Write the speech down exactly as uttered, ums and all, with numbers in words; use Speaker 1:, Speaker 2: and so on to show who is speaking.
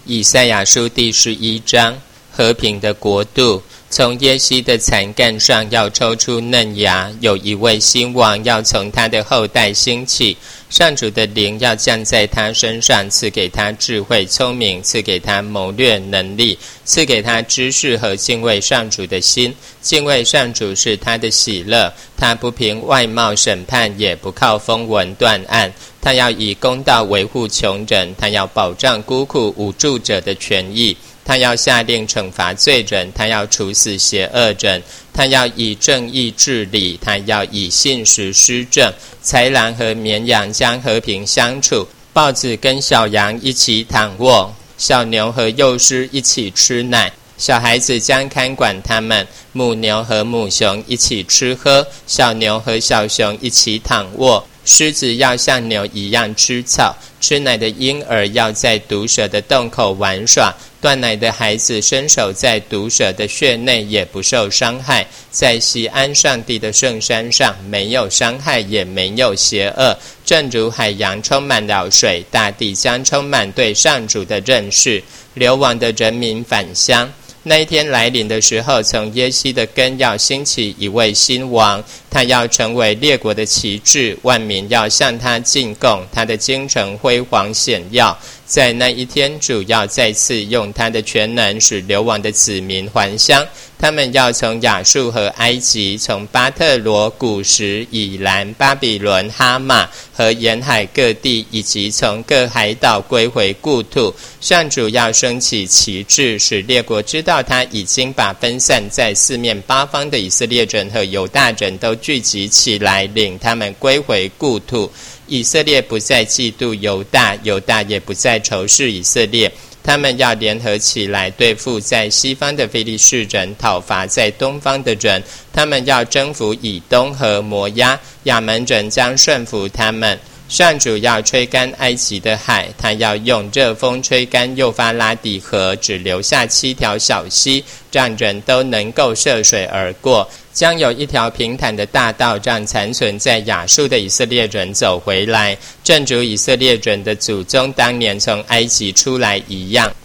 Speaker 1: 以赛亚书第十一章，和平的国度。从耶西的残干上要抽出嫩芽，有一位新王要从他的后代兴起。上主的灵要降在他身上，赐给他智慧聪明，赐给他谋略能力，赐给他知识和敬畏上主的心。敬畏上主是他的喜乐，他不凭外貌审判，也不靠风闻断案。他要以公道维护穷人，他要保障孤苦无助者的权益。他要下令惩罚罪人，他要处死邪恶人，他要以正义治理，他要以信实施政。豺狼和绵羊将和平相处，豹子跟小羊一起躺卧，小牛和幼狮一起吃奶，小孩子将看管他们，母牛和母熊一起吃喝，小牛和小熊一起躺卧。狮子要像牛一样吃草，吃奶的婴儿要在毒蛇的洞口玩耍，断奶的孩子伸手在毒蛇的穴内也不受伤害。在锡安上帝的圣山上，没有伤害也没有邪恶。正如海洋充满了水，大地将充满对上主的认识。流亡的人民返乡。那一天来临的时候，从耶西的根要兴起一位新王，他要成为列国的旗帜，万民要向他进贡，他的京城辉煌显耀。在那一天，主要再次用他的全能使流亡的子民还乡，他们要从亚述和埃及，从巴特罗、古时、以兰、巴比伦、哈马和沿海各地，以及从各海岛归回故土。上主要升起旗帜，使列国知道他已经把分散在四面八方的以色列人和犹大人都聚集起来，领他们归回故土。以色列不再嫉妒犹大，犹大也不再仇视以色列。他们要联合起来对付在西方的非利士人，讨伐在东方的人。他们要征服以东和摩押，亚门人将顺服他们。上主要吹干埃及的海，他要用热风吹干幼发拉底河，只留下七条小溪，让人都能够涉水而过。将有一条平坦的大道，让残存在亚述的以色列人走回来，正如以色列人的祖宗当年从埃及出来一样。